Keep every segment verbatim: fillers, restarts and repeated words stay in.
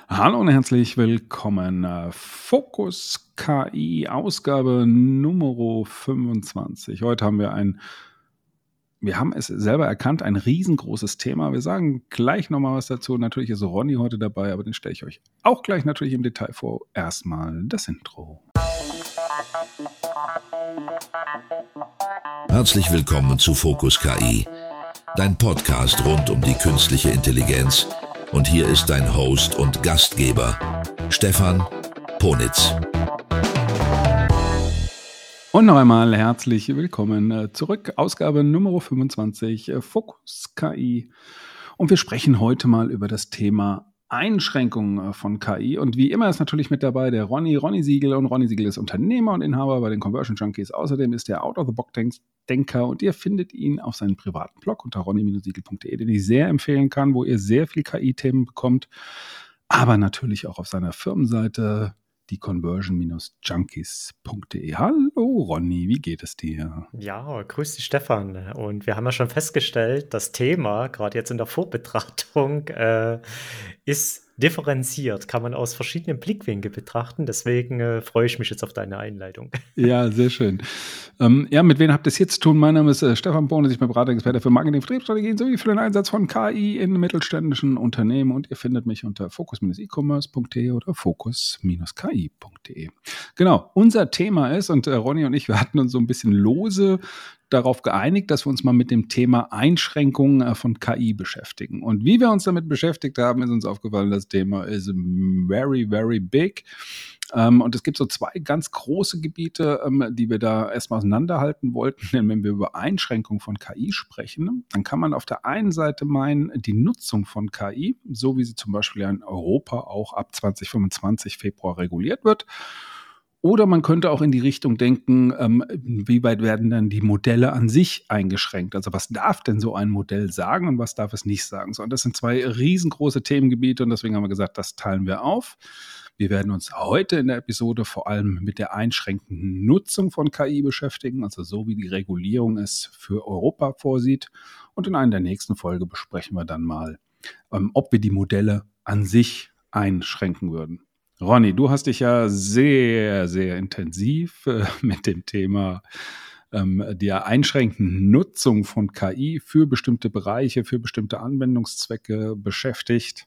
Hallo und herzlich willkommen. Äh, Fokus K I, Ausgabe Nummer fünfundzwanzig. Heute haben wir ein, wir haben es selber erkannt, ein riesengroßes Thema. Wir sagen gleich nochmal was dazu. Natürlich ist Ronny heute dabei, aber den stelle ich euch auch gleich natürlich im Detail vor. Erstmal das Intro. Herzlich willkommen zu Fokus K I, dein Podcast rund um die künstliche Intelligenz. Und hier ist dein Host und Gastgeber, Stefan Ponitz. Und noch einmal herzlich willkommen zurück. Ausgabe Nummer fünfundzwanzig, Fokus K I. Und wir sprechen heute mal über das Thema Einschränkungen von K I. Und wie immer ist natürlich mit dabei der Ronny, Ronny Siegel. Und Ronny Siegel ist Unternehmer und Inhaber bei den Conversion Junkies. Außerdem ist er Out-of-the-Box-Denker und ihr findet ihn auf seinem privaten Blog unter ronny siegel punkt de, den ich sehr empfehlen kann, wo ihr sehr viel K I-Themen bekommt. Aber natürlich auch auf seiner Firmenseite, die conversion junkies punkt de. Hallo Ronny, wie geht es dir? Ja, grüß dich Stefan. Und wir haben ja schon festgestellt, das Thema, gerade jetzt in der Vorbetrachtung, äh, ist differenziert, kann man aus verschiedenen Blickwinkeln betrachten. Deswegen äh, freue ich mich jetzt auf deine Einleitung. Ja, sehr schön. Ähm, ja, mit wem habt ihr es jetzt zu tun? Mein Name ist äh, Stefan Ponitz, ich bin Beratungsexperte für Marketing, Vertriebsstrategien sowie für den Einsatz von K I in mittelständischen Unternehmen und ihr findet mich unter focus dash e commerce punkt de oder focus dash k i punkt de. Genau, unser Thema ist, und äh, Ronny und ich, wir hatten uns so ein bisschen lose darauf geeinigt, dass wir uns mal mit dem Thema Einschränkungen äh, von K I beschäftigen. Und wie wir uns damit beschäftigt haben, ist uns aufgefallen, das Thema ist very, very big. Ähm, und es gibt so zwei ganz große Gebiete, ähm, die wir da erstmal auseinanderhalten wollten. Denn wenn wir über Einschränkungen von K I sprechen, dann kann man auf der einen Seite meinen, die Nutzung von K I, so wie sie zum Beispiel in Europa auch ab zwanzig fünfundzwanzig Februar reguliert wird. Oder man könnte auch in die Richtung denken, ähm, wie weit werden dann die Modelle an sich eingeschränkt? Also was darf denn so ein Modell sagen und was darf es nicht sagen? So, und das sind zwei riesengroße Themengebiete und deswegen haben wir gesagt, das teilen wir auf. Wir werden uns heute in der Episode vor allem mit der einschränkenden Nutzung von K I beschäftigen, also so wie die Regulierung es für Europa vorsieht. Und in einer der nächsten Folge besprechen wir dann mal, ähm, ob wir die Modelle an sich einschränken würden. Ronny, du hast dich ja sehr, sehr intensiv äh, mit dem Thema ähm, der einschränkenden Nutzung von K I für bestimmte Bereiche, für bestimmte Anwendungszwecke beschäftigt.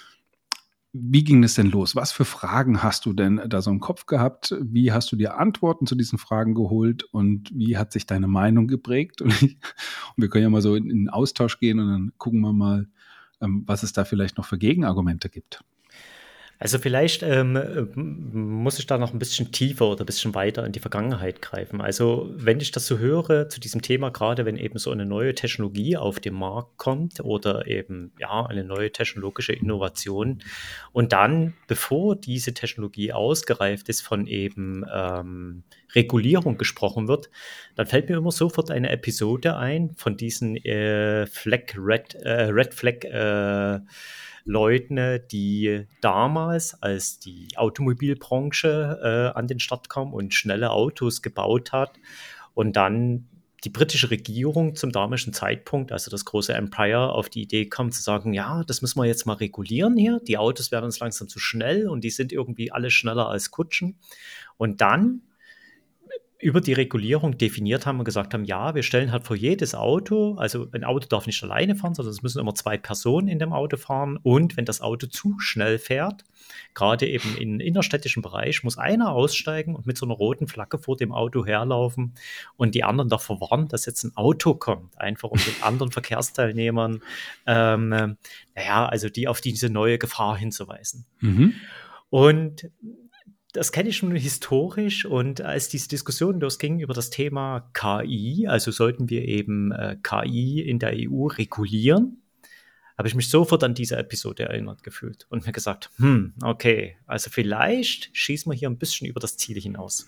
Wie ging es denn los? Was für Fragen hast du denn da so im Kopf gehabt? Wie hast du dir Antworten zu diesen Fragen geholt und wie hat sich deine Meinung geprägt? Und, ich, und wir können ja mal so in, in den Austausch gehen und dann gucken wir mal, ähm, was es da vielleicht noch für Gegenargumente gibt. Also vielleicht ähm, muss ich da noch ein bisschen tiefer oder ein bisschen weiter in die Vergangenheit greifen. Also wenn ich das so höre zu diesem Thema, gerade wenn eben so eine neue Technologie auf den Markt kommt oder eben ja eine neue technologische Innovation und dann, bevor diese Technologie ausgereift ist, von eben ähm, Regulierung gesprochen wird, dann fällt mir immer sofort eine Episode ein von diesen äh, Flag, Red, äh, Red Flag äh, Leuten, die damals, als die Automobilbranche äh, an den Start kam und schnelle Autos gebaut hat und dann die britische Regierung zum damaligen Zeitpunkt, also das große Empire, auf die Idee kam zu sagen, ja, das müssen wir jetzt mal regulieren hier, die Autos werden uns langsam zu schnell und die sind irgendwie alle schneller als Kutschen. Und dann über die Regulierung definiert haben und gesagt haben, ja, wir stellen halt für jedes Auto, also ein Auto darf nicht alleine fahren, sondern es müssen immer zwei Personen in dem Auto fahren und wenn das Auto zu schnell fährt, gerade eben im innerstädtischen Bereich, muss einer aussteigen und mit so einer roten Flagge vor dem Auto herlaufen und die anderen davor warnen, dass jetzt ein Auto kommt, einfach um den anderen Verkehrsteilnehmern, ähm, naja, also die auf diese neue Gefahr hinzuweisen. Mhm. Und das kenne ich schon historisch und als diese Diskussion losging über das Thema K I, also sollten wir eben äh, K I in der E U regulieren, habe ich mich sofort an diese Episode erinnert gefühlt und mir gesagt, hm, okay, also vielleicht schießen wir hier ein bisschen über das Ziel hinaus.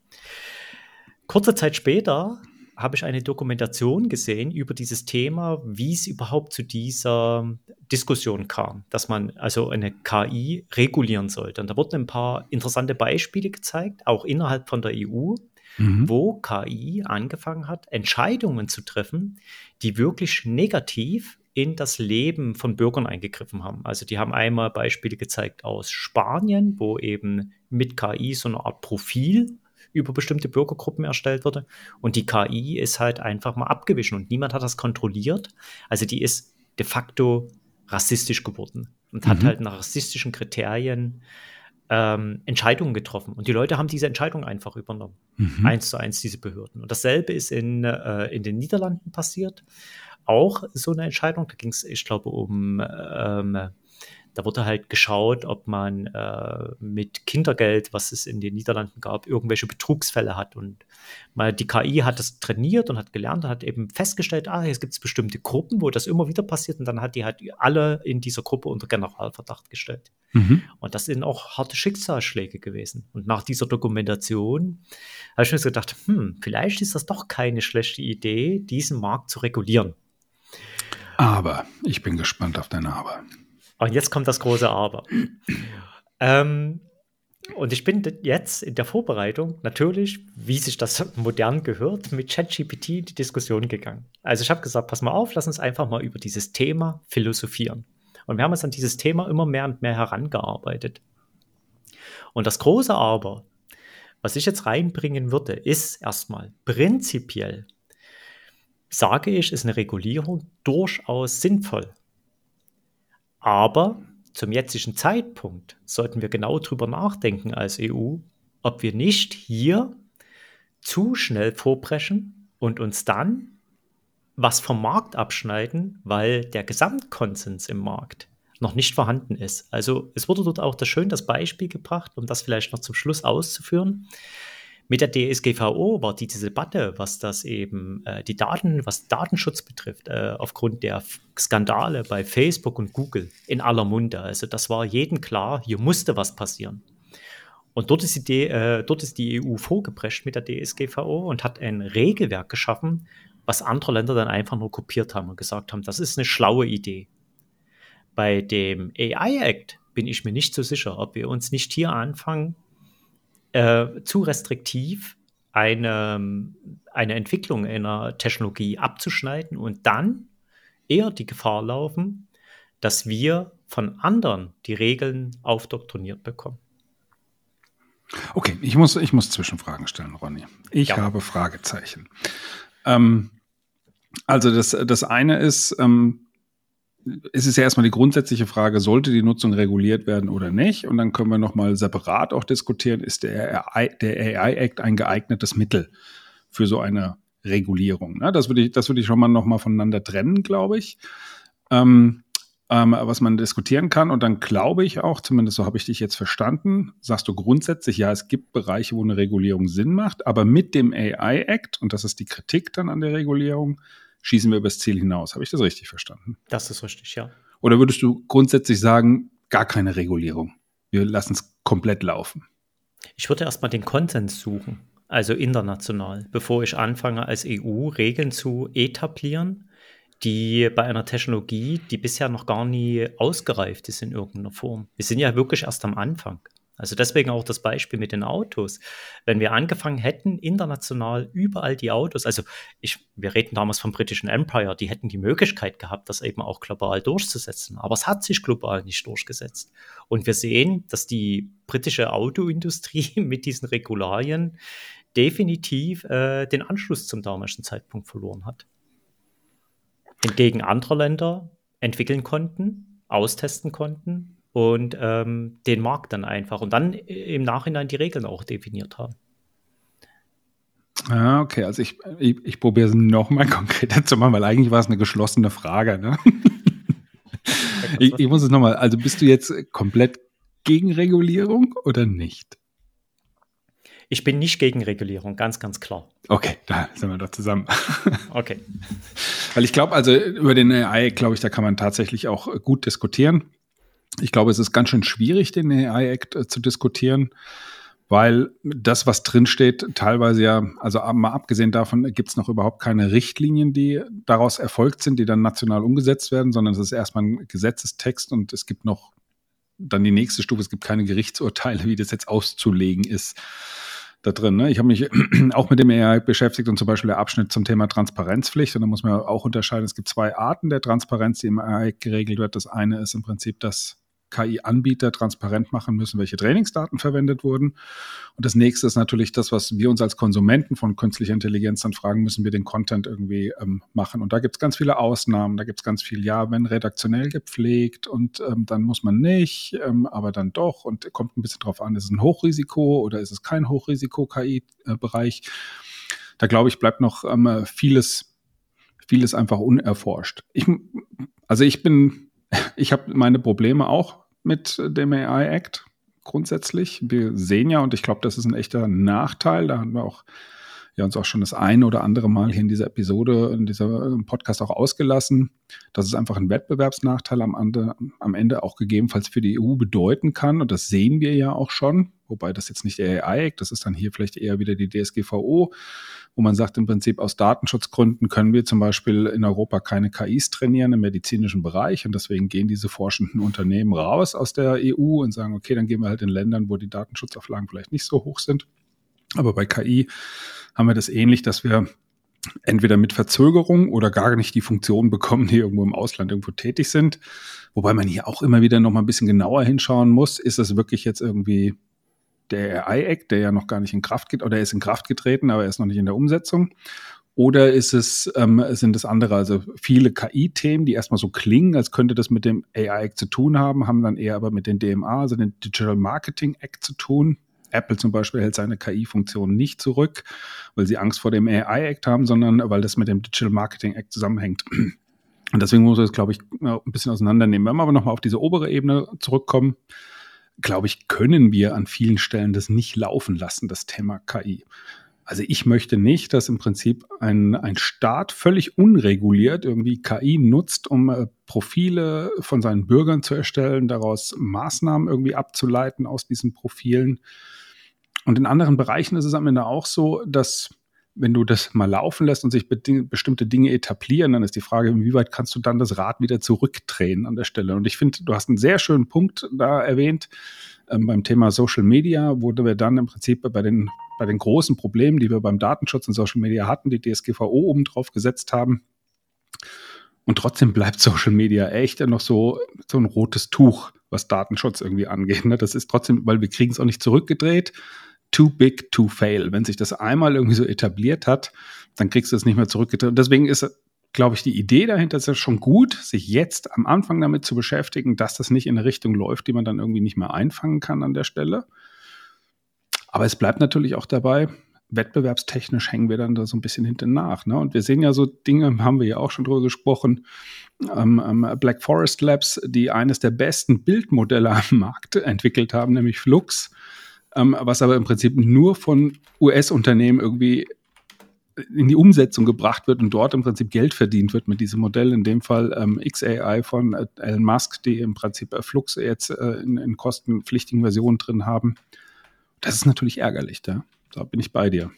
Kurze Zeit später habe ich eine Dokumentation gesehen über dieses Thema, wie es überhaupt zu dieser Diskussion kam, dass man also eine K I regulieren sollte. Und da wurden ein paar interessante Beispiele gezeigt, auch innerhalb von der E U, mhm. wo K I angefangen hat, Entscheidungen zu treffen, die wirklich negativ in das Leben von Bürgern eingegriffen haben. Also die haben einmal Beispiele gezeigt aus Spanien, wo eben mit K I so eine Art Profil über bestimmte Bürgergruppen erstellt wurde. Und die K I ist halt einfach mal abgewichen und niemand hat das kontrolliert. Also die ist de facto rassistisch geworden und mhm. hat halt nach rassistischen Kriterien ähm, Entscheidungen getroffen. Und die Leute haben diese Entscheidung einfach übernommen. Mhm. Eins zu eins, diese Behörden. Und dasselbe ist in, äh, in den Niederlanden passiert. Auch so eine Entscheidung. Da ging es, ich glaube, um ähm, da wurde halt geschaut, ob man äh, mit Kindergeld, was es in den Niederlanden gab, irgendwelche Betrugsfälle hat. Und mal die K I hat das trainiert und hat gelernt und hat eben festgestellt, ah, jetzt gibt es bestimmte Gruppen, wo das immer wieder passiert. Und dann hat die halt alle in dieser Gruppe unter Generalverdacht gestellt. Mhm. Und das sind auch harte Schicksalsschläge gewesen. Und nach dieser Dokumentation habe ich mir so gedacht, hm, vielleicht ist das doch keine schlechte Idee, diesen Markt zu regulieren. Aber, ich bin gespannt auf dein Aber. Und jetzt kommt das große Aber. ähm, und ich bin jetzt in der Vorbereitung natürlich, wie sich das modern gehört, mit ChatGPT in die Diskussion gegangen. Also ich habe gesagt, pass mal auf, lass uns einfach mal über dieses Thema philosophieren. Und wir haben uns an dieses Thema immer mehr und mehr herangearbeitet. Und das große Aber, was ich jetzt reinbringen würde, ist erstmal prinzipiell, sage ich, ist eine Regulierung durchaus sinnvoll. Aber zum jetzigen Zeitpunkt sollten wir genau drüber nachdenken als E U, ob wir nicht hier zu schnell vorpreschen und uns dann was vom Markt abschneiden, weil der Gesamtkonsens im Markt noch nicht vorhanden ist. Also es wurde dort auch das schön das Beispiel gebracht, um das vielleicht noch zum Schluss auszuführen. Mit der D S G V O war diese Debatte, was das eben äh, die Daten, was Datenschutz betrifft, äh, aufgrund der Skandale bei Facebook und Google in aller Munde. Also das war jedem klar, hier musste was passieren. Und dort ist, die, D- äh, dort ist die E U vorgeprescht mit der D S G V O und hat ein Regelwerk geschaffen, was andere Länder dann einfach nur kopiert haben und gesagt haben, das ist eine schlaue Idee. Bei dem A I Act bin ich mir nicht so sicher, ob wir uns nicht hier anfangen, Äh, zu restriktiv eine, eine Entwicklung einer Technologie abzuschneiden und dann eher die Gefahr laufen, dass wir von anderen die Regeln aufdoktriniert bekommen. Okay, ich muss, ich muss Zwischenfragen stellen, Ronny. Ich ja. habe Fragezeichen. Ähm, also das, das eine ist, ähm, es ist ja erstmal die grundsätzliche Frage, sollte die Nutzung reguliert werden oder nicht? Und dann können wir nochmal separat auch diskutieren, ist der A I, der A I-Act ein geeignetes Mittel für so eine Regulierung? Ne? Das würde ich, das würde ich schon mal nochmal voneinander trennen, glaube ich, ähm, ähm, was man diskutieren kann. Und dann glaube ich auch, zumindest so habe ich dich jetzt verstanden, sagst du grundsätzlich, ja, es gibt Bereiche, wo eine Regulierung Sinn macht, aber mit dem A I-Act, und das ist die Kritik dann an der Regulierung, schießen wir übers Ziel hinaus. Habe ich das richtig verstanden? Das ist richtig, ja. Oder würdest du grundsätzlich sagen, gar keine Regulierung? Wir lassen es komplett laufen. Ich würde erstmal den Konsens suchen, also international, bevor ich anfange, als E U Regeln zu etablieren, die bei einer Technologie, die bisher noch gar nie ausgereift ist in irgendeiner Form. Wir sind ja wirklich erst am Anfang. Also deswegen auch das Beispiel mit den Autos. Wenn wir angefangen hätten, international überall die Autos, also ich, wir reden damals vom britischen Empire, die hätten die Möglichkeit gehabt, das eben auch global durchzusetzen. Aber es hat sich global nicht durchgesetzt. Und wir sehen, dass die britische Autoindustrie mit diesen Regularien definitiv äh, den Anschluss zum damaligen Zeitpunkt verloren hat. Hingegen andere Länder entwickeln konnten, austesten konnten, und ähm, den Markt dann einfach und dann im Nachhinein die Regeln auch definiert haben. Ah, okay, also ich, ich, ich probiere es nochmal konkreter zu machen, weil eigentlich war es eine geschlossene Frage. Ne? ich, ich muss es nochmal, also bist du jetzt komplett gegen Regulierung oder nicht? Ich bin nicht gegen Regulierung, ganz, ganz klar. Okay, da sind wir doch zusammen. Okay. Weil ich glaube, also über den A I, glaube ich, da kann man tatsächlich auch gut diskutieren. Ich glaube, es ist ganz schön schwierig, den A I-Act äh, zu diskutieren, weil das, was drinsteht, teilweise ja, also mal abgesehen davon, gibt es noch überhaupt keine Richtlinien, die daraus erfolgt sind, die dann national umgesetzt werden, sondern es ist erstmal ein Gesetzestext und es gibt noch dann die nächste Stufe, es gibt keine Gerichtsurteile, wie das jetzt auszulegen ist. da drin. Ne? Ich habe mich auch mit dem A I beschäftigt und zum Beispiel der Abschnitt zum Thema Transparenzpflicht. Und da muss man auch unterscheiden, es gibt zwei Arten der Transparenz, die im A I geregelt wird. Das eine ist im Prinzip, dass K I-Anbieter transparent machen müssen, welche Trainingsdaten verwendet wurden. Und das nächste ist natürlich das, was wir uns als Konsumenten von künstlicher Intelligenz dann fragen, müssen wir den Content irgendwie ähm, machen. Und da gibt es ganz viele Ausnahmen, da gibt es ganz viel, ja, wenn redaktionell gepflegt und ähm, dann muss man nicht, ähm, aber dann doch und kommt ein bisschen drauf an, ist es ein Hochrisiko oder ist es kein Hochrisiko-K I-Bereich. Da glaube ich, bleibt noch ähm, vieles, vieles einfach unerforscht. Ich, also ich bin, ich habe meine Probleme auch mit dem A I-Act grundsätzlich. Wir sehen ja, und ich glaube, das ist ein echter Nachteil, da haben wir auch ja, uns auch schon das eine oder andere Mal hier in dieser Episode, in dieser Podcast auch ausgelassen, dass es einfach einen Wettbewerbsnachteil am Ende, am Ende auch gegebenenfalls für die E U bedeuten kann. Und das sehen wir ja auch schon, wobei das jetzt nicht der A I-Act, das ist dann hier vielleicht eher wieder die D S G V O, wo man sagt, im Prinzip aus Datenschutzgründen können wir zum Beispiel in Europa keine K Is trainieren im medizinischen Bereich und deswegen gehen diese forschenden Unternehmen raus aus der E U und sagen, okay, dann gehen wir halt in Ländern, wo die Datenschutzauflagen vielleicht nicht so hoch sind. Aber bei K I haben wir das ähnlich, dass wir entweder mit Verzögerung oder gar nicht die Funktionen bekommen, die irgendwo im Ausland irgendwo tätig sind. Wobei man hier auch immer wieder noch mal ein bisschen genauer hinschauen muss, ist es wirklich jetzt irgendwie der A I-Act, der ja noch gar nicht in Kraft geht, oder er ist in Kraft getreten, aber er ist noch nicht in der Umsetzung. Oder ist es, ähm, sind es andere, also viele K I-Themen, die erstmal so klingen, als könnte das mit dem A I-Act zu tun haben, haben dann eher aber mit dem D M A, also dem Digital Marketing Act zu tun. Apple zum Beispiel hält seine K I-Funktion nicht zurück, weil sie Angst vor dem A I-Act haben, sondern weil das mit dem Digital Marketing Act zusammenhängt. Und deswegen muss man das, glaube ich, ein bisschen auseinandernehmen. Wenn wir aber nochmal auf diese obere Ebene zurückkommen, glaube ich, können wir an vielen Stellen das nicht laufen lassen, das Thema K I. Also ich möchte nicht, dass im Prinzip ein, ein Staat völlig unreguliert irgendwie K I nutzt, um äh, Profile von seinen Bürgern zu erstellen, daraus Maßnahmen irgendwie abzuleiten aus diesen Profilen. Und in anderen Bereichen ist es am Ende auch so, dass wenn du das mal laufen lässt und sich beding- bestimmte Dinge etablieren, dann ist die Frage, inwieweit kannst du dann das Rad wieder zurückdrehen an der Stelle. Und ich finde, du hast einen sehr schönen Punkt da erwähnt, ähm, beim Thema Social Media, wo wir dann im Prinzip bei den, bei den großen Problemen, die wir beim Datenschutz in Social Media hatten, die D S G V O oben drauf gesetzt haben. Und trotzdem bleibt Social Media echt noch so, so ein rotes Tuch, was Datenschutz irgendwie angeht. Ne? Das ist trotzdem, weil wir kriegen es auch nicht zurückgedreht. Too big to fail. Wenn sich das einmal irgendwie so etabliert hat, dann kriegst du es nicht mehr zurückgedreht. Und deswegen ist, glaube ich, die Idee dahinter ist ja schon gut, sich jetzt am Anfang damit zu beschäftigen, dass das nicht in eine Richtung läuft, die man dann irgendwie nicht mehr einfangen kann an der Stelle. Aber es bleibt natürlich auch dabei, wettbewerbstechnisch hängen wir dann da so ein bisschen hinten nach. Ne? Und wir sehen ja so Dinge, haben wir ja auch schon drüber gesprochen, ähm, ähm, Black Forest Labs, die eines der besten Bildmodelle am Markt entwickelt haben, nämlich Flux, ähm, was aber im Prinzip nur von U S-Unternehmen irgendwie in die Umsetzung gebracht wird und dort im Prinzip Geld verdient wird mit diesem Modell, in dem Fall ähm, X A I von äh, Elon Musk, die im Prinzip äh, Flux jetzt äh, in, in kostenpflichtigen Versionen drin haben. Das ist natürlich ärgerlich, da, da bin ich bei dir.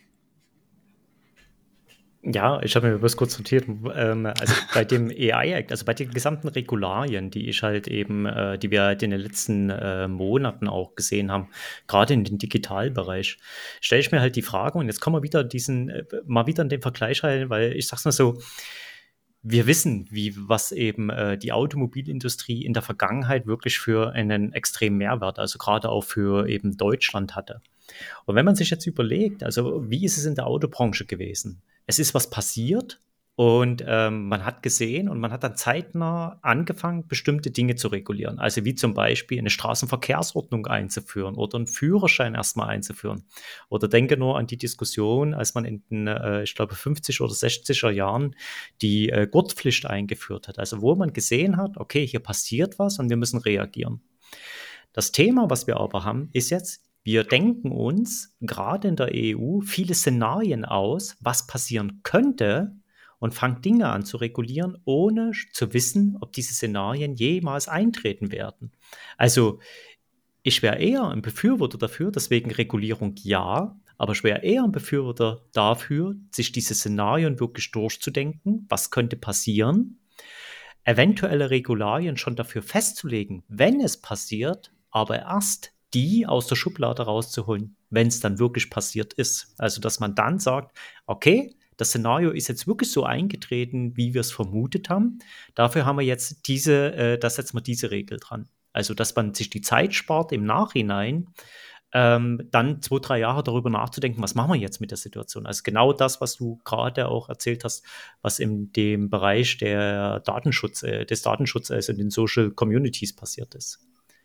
Ja, ich habe mir bloß kurz notiert, ähm, also bei dem A I-Act, also bei den gesamten Regularien, die ich halt eben, äh, die wir halt in den letzten äh, Monaten auch gesehen haben, gerade in den Digitalbereich, stelle ich mir halt die Frage, und jetzt kommen wir wieder diesen, äh, mal wieder in den Vergleich rein, weil ich sag's mal so, wir wissen, wie was eben äh, die Automobilindustrie in der Vergangenheit wirklich für einen extremen Mehrwert, also gerade auch für eben Deutschland hatte. Und wenn man sich jetzt überlegt, also wie ist es in der Autobranche gewesen? Es ist was passiert und ähm, man hat gesehen und man hat dann zeitnah angefangen, bestimmte Dinge zu regulieren. Also wie zum Beispiel eine Straßenverkehrsordnung einzuführen oder einen Führerschein erstmal einzuführen. Oder denke nur an die Diskussion, als man in den, äh, ich glaube, fünfziger oder sechziger Jahren die äh, Gurtpflicht eingeführt hat. Also wo man gesehen hat, okay, hier passiert was und wir müssen reagieren. Das Thema, was wir aber haben, ist jetzt, wir denken uns gerade in der E U viele Szenarien aus, was passieren könnte und fangen Dinge an zu regulieren, ohne zu wissen, ob diese Szenarien jemals eintreten werden. Also ich wäre eher ein Befürworter dafür, deswegen Regulierung ja, aber ich wäre eher ein Befürworter dafür, sich diese Szenarien wirklich durchzudenken, was könnte passieren, eventuelle Regularien schon dafür festzulegen, wenn es passiert, aber erst die aus der Schublade rauszuholen, wenn es dann wirklich passiert ist. Also, dass man dann sagt, okay, das Szenario ist jetzt wirklich so eingetreten, wie wir es vermutet haben. Dafür haben wir jetzt diese, äh, da setzen wir diese Regel dran. Also, dass man sich die Zeit spart, im Nachhinein ähm, dann zwei, drei Jahre darüber nachzudenken, was machen wir jetzt mit der Situation. Also genau das, was du gerade auch erzählt hast, was in dem Bereich der Datenschutz, äh, des Datenschutzes, also in den Social Communities passiert ist.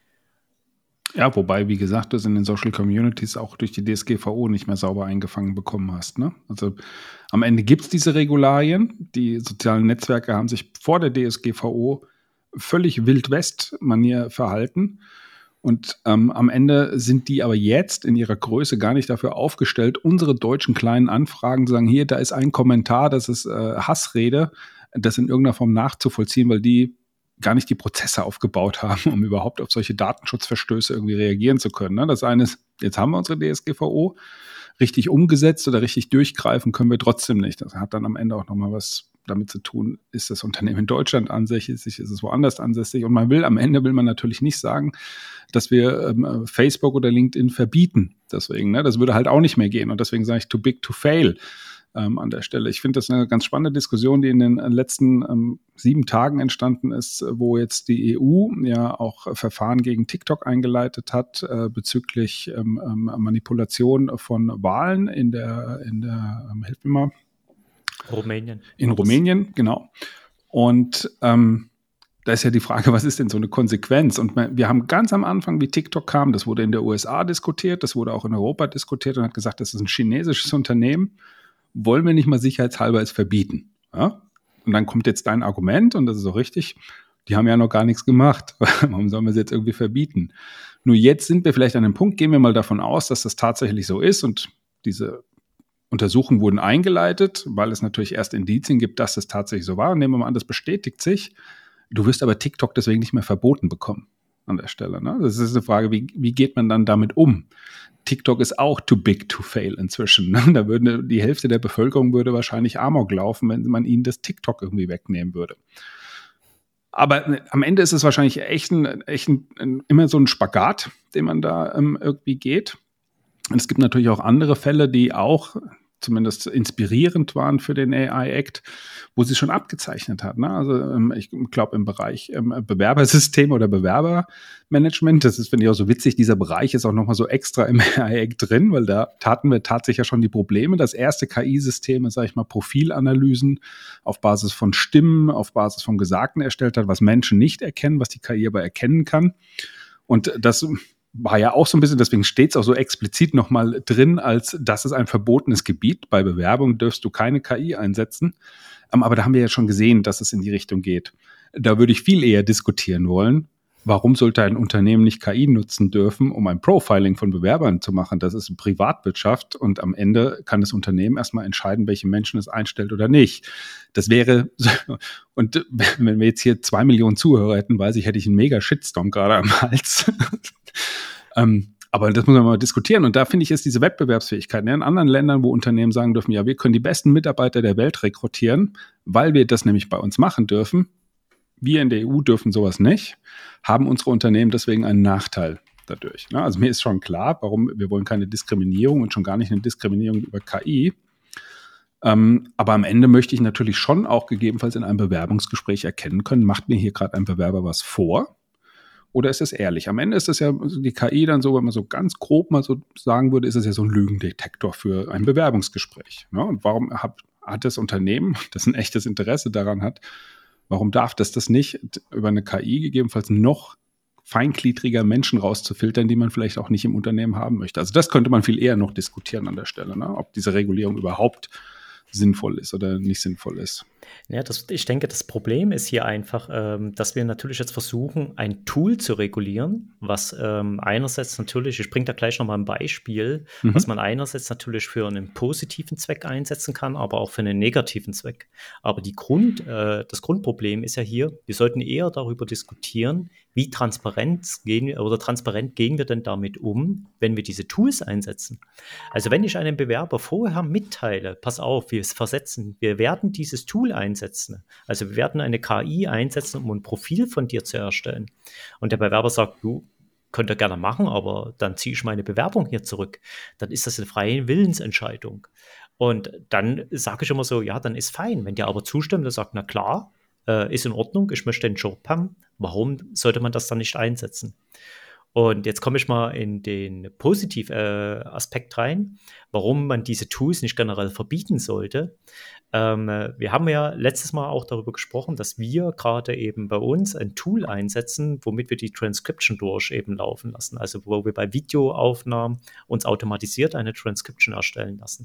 Ja, wobei, wie gesagt, du es in den Social Communities auch durch die D S G V O nicht mehr sauber eingefangen bekommen hast. Ne? Also am Ende gibt es diese Regularien. Die sozialen Netzwerke haben sich vor der D S G V O völlig Wild-West-Manier verhalten. Und ähm, am Ende sind die aber jetzt in ihrer Größe gar nicht dafür aufgestellt, unsere deutschen kleinen Anfragen zu sagen, hier, da ist ein Kommentar, das ist äh, Hassrede, das in irgendeiner Form nachzuvollziehen, weil die gar nicht die Prozesse aufgebaut haben, um überhaupt auf solche Datenschutzverstöße irgendwie reagieren zu können. Ne? Das eine ist, jetzt haben wir unsere D S G V O, richtig umgesetzt oder richtig durchgreifen können wir trotzdem nicht. Das hat dann am Ende auch nochmal was damit zu tun, ist das Unternehmen in Deutschland ansässig, ist es woanders ansässig. Und man will, am Ende will man natürlich nicht sagen, dass wir ähm, Facebook oder LinkedIn verbieten. Deswegen, ne? Das würde halt auch nicht mehr gehen. Und deswegen sage ich too big to fail. Ähm, an der Stelle. Ich finde das eine ganz spannende Diskussion, die in den letzten ähm, sieben Tagen entstanden ist, wo jetzt die E U ja auch Verfahren gegen TikTok eingeleitet hat äh, bezüglich ähm, ähm, Manipulation von Wahlen in der, in der ähm, hilf mir mal. Rumänien. In Rumänien, genau. Und ähm, da ist ja die Frage, was ist denn so eine Konsequenz? Und wir haben ganz am Anfang, wie TikTok kam, das wurde in der U S A diskutiert, das wurde auch in Europa diskutiert und hat gesagt, das ist ein chinesisches Unternehmen. Wollen wir nicht mal sicherheitshalber es verbieten? Ja? Und dann kommt jetzt dein Argument, und das ist auch richtig, die haben ja noch gar nichts gemacht. Warum sollen wir es jetzt irgendwie verbieten? Nur jetzt sind wir vielleicht an einem Punkt, gehen wir mal davon aus, dass das tatsächlich so ist, und diese Untersuchungen wurden eingeleitet, weil es natürlich erst Indizien gibt, dass es tatsächlich so war. Und nehmen wir mal an, das bestätigt sich. Du wirst aber TikTok deswegen nicht mehr verboten bekommen an der Stelle. Ne? Das ist eine Frage, wie, wie geht man dann damit um? TikTok ist auch too big to fail inzwischen. Ne? Da würde die Hälfte der Bevölkerung würde wahrscheinlich Amok laufen, wenn man ihnen das TikTok irgendwie wegnehmen würde. Aber am Ende ist es wahrscheinlich echt, ein, echt ein, immer so ein Spagat, den man da ähm, irgendwie geht. Und es gibt natürlich auch andere Fälle, die auch zumindest inspirierend waren für den A I-Act, wo sie schon abgezeichnet hat. Ne? Also ähm, ich glaube im Bereich ähm, Bewerbersystem oder Bewerbermanagement, das ist, finde ich, auch so witzig, dieser Bereich ist auch nochmal so extra im A I-Act drin, weil da taten wir tatsächlich ja schon die Probleme. Das erste K I-System, sage ich mal, Profilanalysen auf Basis von Stimmen, auf Basis von Gesagten erstellt hat, was Menschen nicht erkennen, was die K I aber erkennen kann. Und das war ja auch so ein bisschen, deswegen steht es auch so explizit nochmal drin, als das ist ein verbotenes Gebiet. Bei Bewerbung dürfst du keine K I einsetzen. Aber da haben wir ja schon gesehen, dass es in die Richtung geht. Da würde ich viel eher diskutieren wollen, warum sollte ein Unternehmen nicht K I nutzen dürfen, um ein Profiling von Bewerbern zu machen? Das ist eine Privatwirtschaft, und am Ende kann das Unternehmen erstmal entscheiden, welche Menschen es einstellt oder nicht. Das wäre, und wenn wir jetzt hier zwei Millionen Zuhörer hätten, weiß ich, hätte ich einen mega Shitstorm gerade am Hals. ähm, aber das muss man mal diskutieren. Und da finde ich, ist diese Wettbewerbsfähigkeit. In anderen Ländern, wo Unternehmen sagen dürfen, ja, wir können die besten Mitarbeiter der Welt rekrutieren, weil wir das nämlich bei uns machen dürfen. Wir in der E U dürfen sowas nicht, haben unsere Unternehmen deswegen einen Nachteil dadurch. Ne? Also mir ist schon klar, warum wir wollen keine Diskriminierung und schon gar nicht eine Diskriminierung über K I. Ähm, aber am Ende möchte ich natürlich schon auch gegebenenfalls in einem Bewerbungsgespräch erkennen können, macht mir hier gerade ein Bewerber was vor? Oder ist es ehrlich? Am Ende ist das ja die K I dann so, wenn man so ganz grob mal so sagen würde, ist es ja so ein Lügendetektor für ein Bewerbungsgespräch. Ne? Und warum hat, hat das Unternehmen, das ein echtes Interesse daran hat, warum darf das das nicht, über eine K I gegebenenfalls noch feingliedriger Menschen rauszufiltern, die man vielleicht auch nicht im Unternehmen haben möchte? Also das könnte man viel eher noch diskutieren an der Stelle, ne? Ob diese Regulierung überhaupt sinnvoll ist oder nicht sinnvoll ist. Ja, das, ich denke, das Problem ist hier einfach, ähm, dass wir natürlich jetzt versuchen, ein Tool zu regulieren, was ähm, einerseits natürlich, ich bringe da gleich nochmal ein Beispiel, mhm. was man einerseits natürlich für einen positiven Zweck einsetzen kann, aber auch für einen negativen Zweck. Aber die Grund, äh, das Grundproblem ist ja hier, wir sollten eher darüber diskutieren, wie transparent gehen, oder transparent gehen wir denn damit um, wenn wir diese Tools einsetzen. Also wenn ich einem Bewerber vorher mitteile, pass auf, wir versetzen, wir werden dieses Tool einsetzen. Also wir werden eine K I einsetzen, um ein Profil von dir zu erstellen. Und der Bewerber sagt, du, könnt ihr gerne machen, aber dann ziehe ich meine Bewerbung hier zurück. Dann ist das eine freie Willensentscheidung. Und dann sage ich immer so, ja, dann ist fein. Wenn der aber zustimmt und sagt, na klar, äh, ist in Ordnung, ich möchte den Job haben, warum sollte man das dann nicht einsetzen? Und jetzt komme ich mal in den Positiv-Aspekt äh, rein, warum man diese Tools nicht generell verbieten sollte. Ähm, wir haben ja letztes Mal auch darüber gesprochen, dass wir gerade eben bei uns ein Tool einsetzen, womit wir die Transcription durch eben laufen lassen. Also wo wir bei Videoaufnahmen uns automatisiert eine Transcription erstellen lassen.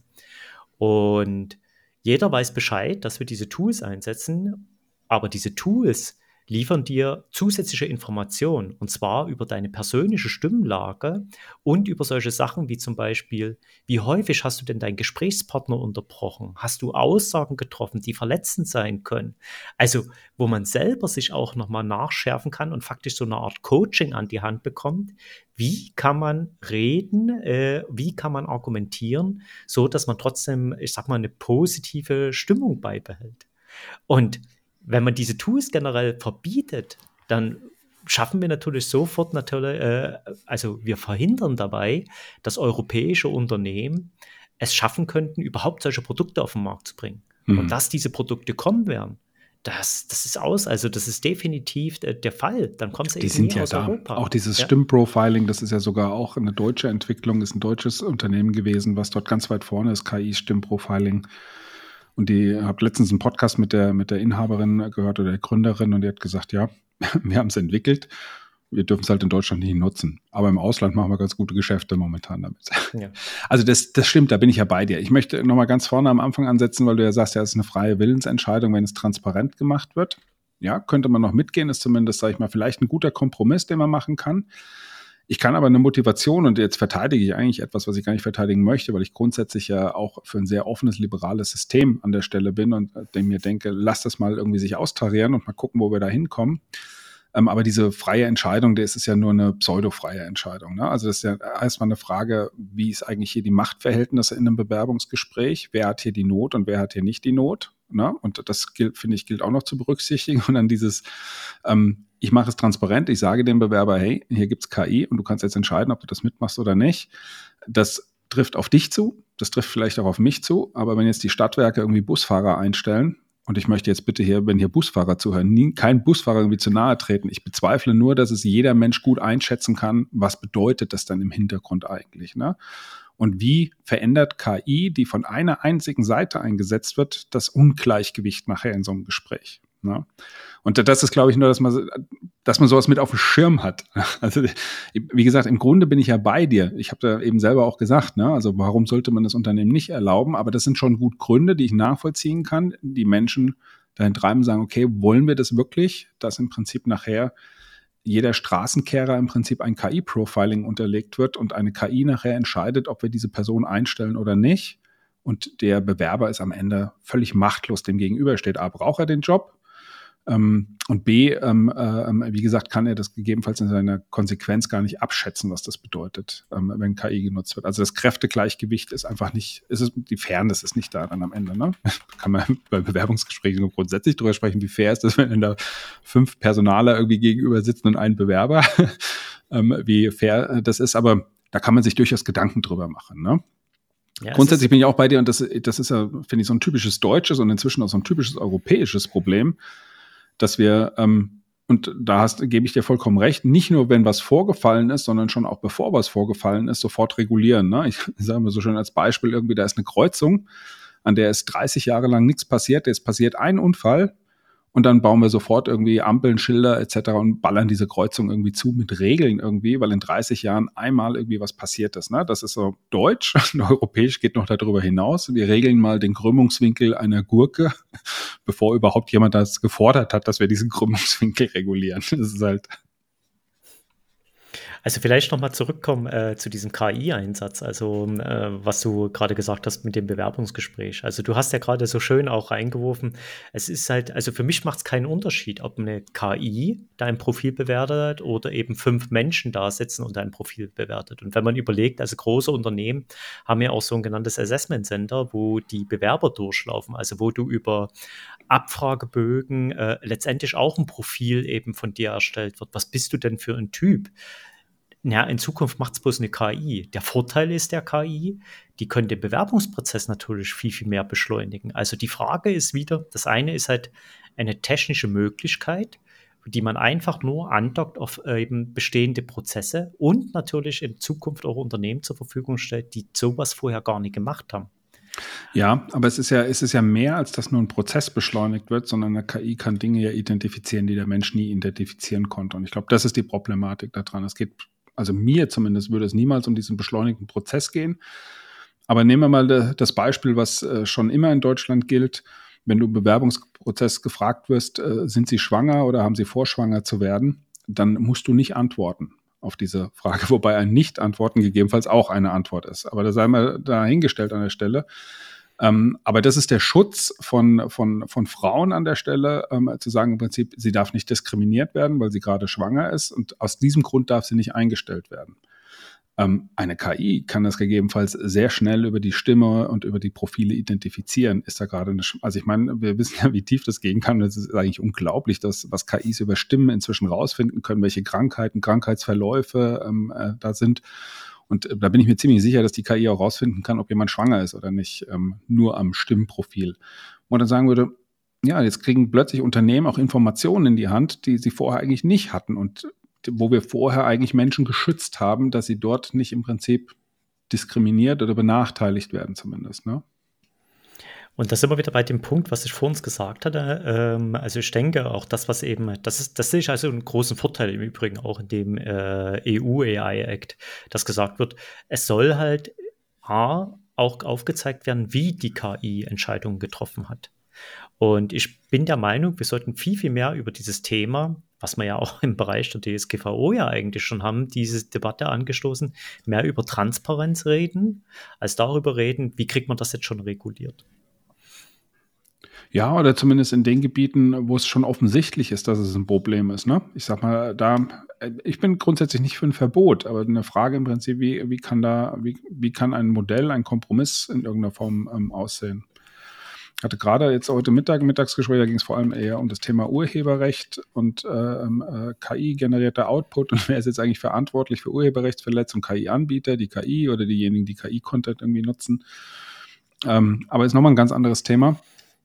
Und jeder weiß Bescheid, dass wir diese Tools einsetzen, aber diese Tools liefern dir zusätzliche Informationen, und zwar über deine persönliche Stimmlage und über solche Sachen wie zum Beispiel, wie häufig hast du denn deinen Gesprächspartner unterbrochen? Hast du Aussagen getroffen, die verletzend sein können? Also, wo man selber sich auch nochmal nachschärfen kann und faktisch so eine Art Coaching an die Hand bekommt. Wie kann man reden, äh, wie kann man argumentieren, so dass man trotzdem, ich sag mal, eine positive Stimmung beibehält? Und wenn man diese Tools generell verbietet, dann schaffen wir natürlich sofort natürlich, äh, also wir verhindern dabei, dass europäische Unternehmen es schaffen könnten, überhaupt solche Produkte auf den Markt zu bringen. Mhm. Und dass diese Produkte kommen werden, das, das ist aus, also das ist definitiv der, der Fall. Dann kommt es eben sind ja aus da. Europa. Auch dieses ja. Stimmprofiling, das ist ja sogar auch eine deutsche Entwicklung, ist ein deutsches Unternehmen gewesen, was dort ganz weit vorne ist, K I-Stimmprofiling. Und die habe letztens einen Podcast mit der, mit der Inhaberin gehört oder der Gründerin, und die hat gesagt, ja, wir haben es entwickelt, wir dürfen es halt in Deutschland nicht nutzen. Aber im Ausland machen wir ganz gute Geschäfte momentan damit. Ja. Also das, das stimmt, da bin ich ja bei dir. Ich möchte nochmal ganz vorne am Anfang ansetzen, weil du ja sagst, ja, es ist eine freie Willensentscheidung, wenn es transparent gemacht wird. Ja, könnte man noch mitgehen, ist zumindest, sage ich mal, vielleicht ein guter Kompromiss, den man machen kann. Ich kann aber eine Motivation, und jetzt verteidige ich eigentlich etwas, was ich gar nicht verteidigen möchte, weil ich grundsätzlich ja auch für ein sehr offenes, liberales System an der Stelle bin und dem mir denke, lass das mal irgendwie sich austarieren und mal gucken, wo wir da hinkommen. Ähm, aber diese freie Entscheidung, das ist ja nur eine pseudofreie Entscheidung. Ne? Also das ist ja erstmal eine Frage, wie ist eigentlich hier die Machtverhältnisse in einem Bewerbungsgespräch? Wer hat hier die Not und wer hat hier nicht die Not? Ne? Und das gilt, finde ich, gilt auch noch zu berücksichtigen. Und dann dieses, ähm, ich mache es transparent, ich sage dem Bewerber, hey, hier gibt's K I und du kannst jetzt entscheiden, ob du das mitmachst oder nicht. Das trifft auf dich zu, das trifft vielleicht auch auf mich zu, aber wenn jetzt die Stadtwerke irgendwie Busfahrer einstellen, und ich möchte jetzt bitte hier, wenn hier Busfahrer zuhören, nie, kein Busfahrer irgendwie zu nahe treten. Ich bezweifle nur, dass es jeder Mensch gut einschätzen kann, was bedeutet das dann im Hintergrund eigentlich, ne? Und wie verändert K I, die von einer einzigen Seite eingesetzt wird, das Ungleichgewicht nachher in so einem Gespräch? Ne? Und das ist, glaube ich, nur, dass man, dass man sowas mit auf dem Schirm hat. Also, wie gesagt, im Grunde bin ich ja bei dir. Ich habe da eben selber auch gesagt, ne? Also warum sollte man das Unternehmen nicht erlauben? Aber das sind schon gut Gründe, die ich nachvollziehen kann, die Menschen dahin treiben, sagen, okay, wollen wir das wirklich, dass im Prinzip nachher jeder Straßenkehrer im Prinzip ein K I-Profiling unterlegt wird und eine K I nachher entscheidet, ob wir diese Person einstellen oder nicht. Und der Bewerber ist am Ende völlig machtlos dem gegenübersteht. A, braucht er den Job? Ähm, und B, ähm, äh, wie gesagt, kann er das gegebenenfalls in seiner Konsequenz gar nicht abschätzen, was das bedeutet, ähm, wenn K I genutzt wird. Also das Kräftegleichgewicht ist einfach nicht, ist es, die Fairness ist nicht da dann am Ende. Ne? Kann man bei Bewerbungsgesprächen nur grundsätzlich drüber sprechen, wie fair ist das, wenn da fünf Personaler irgendwie gegenüber sitzen und ein Bewerber, ähm, wie fair das ist. Aber da kann man sich durchaus Gedanken drüber machen, ne? Ja, grundsätzlich bin ich auch bei dir, und das, das ist ja, finde ich, so ein typisches deutsches und inzwischen auch so ein typisches europäisches Problem, dass wir, ähm, und da hast, gebe ich dir vollkommen recht, nicht nur, wenn was vorgefallen ist, sondern schon auch bevor was vorgefallen ist, sofort regulieren. Ne? Ich sage mal so schön als Beispiel, irgendwie, da ist eine Kreuzung, an der ist dreißig Jahre lang nichts passiert, jetzt passiert ein Unfall, und dann bauen wir sofort irgendwie Ampeln, Schilder et cetera und ballern diese Kreuzung irgendwie zu mit Regeln irgendwie, weil in dreißig Jahren einmal irgendwie was passiert ist. Ne? Das ist so deutsch, europäisch geht noch darüber hinaus. Wir regeln mal den Krümmungswinkel einer Gurke, bevor überhaupt jemand das gefordert hat, dass wir diesen Krümmungswinkel regulieren. Das ist halt... Also vielleicht nochmal zurückkommen äh, zu diesem K I-Einsatz, also äh, was du gerade gesagt hast mit dem Bewerbungsgespräch. Also du hast ja gerade so schön auch reingeworfen, es ist halt, also für mich macht es keinen Unterschied, ob eine K I dein Profil bewertet oder eben fünf Menschen da sitzen und dein Profil bewertet. Und wenn man überlegt, also große Unternehmen haben ja auch so ein genanntes Assessment Center, wo die Bewerber durchlaufen, also wo du über Abfragebögen äh, letztendlich auch ein Profil eben von dir erstellt wird. Was bist du denn für ein Typ? ja, in Zukunft macht es bloß eine K I. Der Vorteil ist der K I, die können den Bewerbungsprozess natürlich viel, viel mehr beschleunigen. Also die Frage ist wieder, das eine ist halt eine technische Möglichkeit, die man einfach nur andockt auf eben bestehende Prozesse und natürlich in Zukunft auch Unternehmen zur Verfügung stellt, die sowas vorher gar nicht gemacht haben. Ja, aber es ist ja, es ist ja mehr, als dass nur ein Prozess beschleunigt wird, sondern eine K I kann Dinge ja identifizieren, die der Mensch nie identifizieren konnte. Und ich glaube, das ist die Problematik daran. Es geht, also mir zumindest würde es niemals um diesen beschleunigten Prozess gehen. Aber nehmen wir mal das Beispiel, was schon immer in Deutschland gilt. Wenn du im Bewerbungsprozess gefragt wirst, sind Sie schwanger oder haben Sie vor, schwanger zu werden, dann musst du nicht antworten auf diese Frage, wobei ein Nicht-Antworten gegebenenfalls auch eine Antwort ist. Aber da sei mal dahingestellt an der Stelle. Ähm, aber das ist der Schutz von, von, von Frauen an der Stelle, ähm, zu sagen im Prinzip, sie darf nicht diskriminiert werden, weil sie gerade schwanger ist und aus diesem Grund darf sie nicht eingestellt werden. Ähm, eine K I kann das gegebenenfalls sehr schnell über die Stimme und über die Profile identifizieren. Ist da gerade eine, Sch- also ich meine, wir wissen ja, wie tief das gehen kann. Das ist eigentlich unglaublich, dass, was K Is über Stimmen inzwischen rausfinden können, welche Krankheiten, Krankheitsverläufe ähm, äh, da sind. Und äh, da bin ich mir ziemlich sicher, dass die K I auch rausfinden kann, ob jemand schwanger ist oder nicht, ähm, nur am Stimmprofil. Und dann sagen würde, ja, jetzt kriegen plötzlich Unternehmen auch Informationen in die Hand, die sie vorher eigentlich nicht hatten und wo wir vorher eigentlich Menschen geschützt haben, dass sie dort nicht im Prinzip diskriminiert oder benachteiligt werden zumindest, ne? Und da sind wir wieder bei dem Punkt, was ich vor uns gesagt hatte. Ähm, also ich denke auch das, was eben, das ist, das sehe ich also einen großen Vorteil im Übrigen auch in dem äh, E U-A I-Act, dass gesagt wird, es soll halt A, auch aufgezeigt werden, wie die K I Entscheidungen getroffen hat. Und ich bin der Meinung, wir sollten viel, viel mehr über dieses Thema, was wir ja auch im Bereich der D S G V O ja eigentlich schon haben, diese Debatte angestoßen, mehr über Transparenz reden, als darüber reden, wie kriegt man das jetzt schon reguliert. Ja, oder zumindest in den Gebieten, wo es schon offensichtlich ist, dass es ein Problem ist, ne? Ich sag mal, da, ich bin grundsätzlich nicht für ein Verbot, aber eine Frage im Prinzip, wie, wie kann da, wie, wie kann ein Modell, ein Kompromiss in irgendeiner Form ähm, aussehen? Ich hatte gerade jetzt heute Mittag, Mittagsgespräch, da ging es vor allem eher um das Thema Urheberrecht und äh, äh, K I-generierter Output und wer ist jetzt eigentlich verantwortlich für Urheberrechtsverletzung, K I-Anbieter, die K I oder diejenigen, die K I-Content irgendwie nutzen. Ähm, aber ist nochmal ein ganz anderes Thema.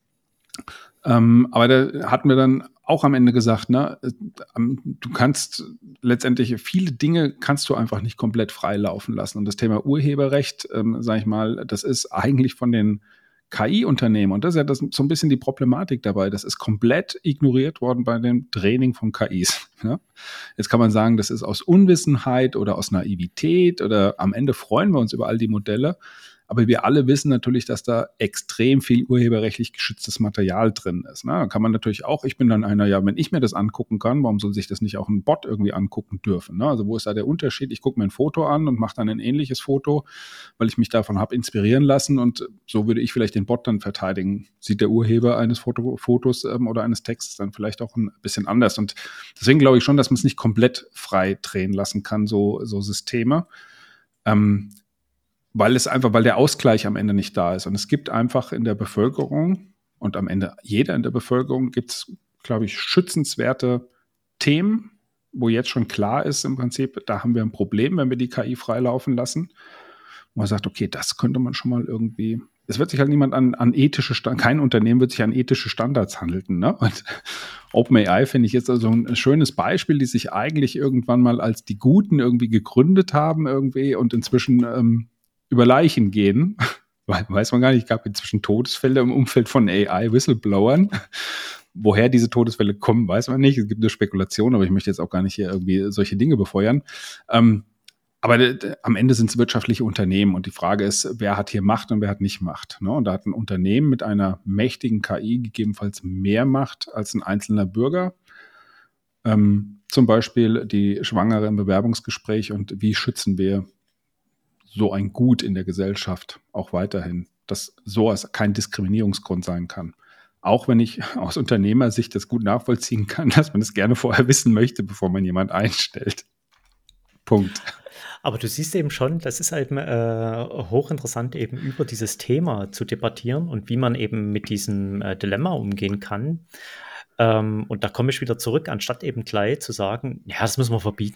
Ähm, aber da hatten wir dann auch am Ende gesagt, ne, du kannst letztendlich viele Dinge kannst du einfach nicht komplett frei laufen lassen. Und das Thema Urheberrecht, ähm, sage ich mal, das ist eigentlich von den K I-Unternehmen, und das ist ja das, so ein bisschen die Problematik dabei, das ist komplett ignoriert worden bei dem Training von K Is. Ja? Jetzt kann man sagen, das ist aus Unwissenheit oder aus Naivität oder am Ende freuen wir uns über all die Modelle, aber wir alle wissen natürlich, dass da extrem viel urheberrechtlich geschütztes Material drin ist. Ne? Da kann man natürlich auch, ich bin dann einer, ja, wenn ich mir das angucken kann, warum soll sich das nicht auch ein Bot irgendwie angucken dürfen? Ne? Also wo ist da der Unterschied? Ich gucke mir ein Foto an und mache dann ein ähnliches Foto, weil ich mich davon habe inspirieren lassen und so würde ich vielleicht den Bot dann verteidigen. Sieht der Urheber eines Foto, Fotos ähm, oder eines Textes dann vielleicht auch ein bisschen anders. Und deswegen glaube ich schon, dass man es nicht komplett frei drehen lassen kann, so, so Systeme. Ähm, Weil es einfach, weil der Ausgleich am Ende nicht da ist. Und es gibt einfach in der Bevölkerung und am Ende jeder in der Bevölkerung gibt es, glaube ich, schützenswerte Themen, wo jetzt schon klar ist im Prinzip, da haben wir ein Problem, wenn wir die K I freilaufen lassen. Und man sagt, okay, das könnte man schon mal irgendwie, es wird sich halt niemand an, an ethische, kein Unternehmen wird sich an ethische Standards handeln. Ne? Und OpenAI finde ich jetzt also ein schönes Beispiel, die sich eigentlich irgendwann mal als die Guten irgendwie gegründet haben irgendwie und inzwischen ähm, über Leichen gehen, weiß man gar nicht, es gab inzwischen Todesfälle im Umfeld von A I-Whistleblowern. Woher diese Todesfälle kommen, weiß man nicht. Es gibt eine Spekulation, aber ich möchte jetzt auch gar nicht hier irgendwie solche Dinge befeuern. Ähm, aber d- d- am Ende sind es wirtschaftliche Unternehmen und die Frage ist, wer hat hier Macht und wer hat nicht Macht. Ne? Und da hat ein Unternehmen mit einer mächtigen K I gegebenenfalls mehr Macht als ein einzelner Bürger. Ähm, zum Beispiel die Schwangere im Bewerbungsgespräch und wie schützen wir so ein Gut in der Gesellschaft auch weiterhin, dass sowas kein Diskriminierungsgrund sein kann. Auch wenn ich aus Unternehmersicht das gut nachvollziehen kann, dass man das gerne vorher wissen möchte, bevor man jemand einstellt. Punkt. Aber du siehst eben schon, das ist eben äh, hochinteressant, eben über dieses Thema zu debattieren und wie man eben mit diesem äh, Dilemma umgehen kann. Ähm, und da komme ich wieder zurück, anstatt eben gleich zu sagen, ja, das müssen wir verbieten.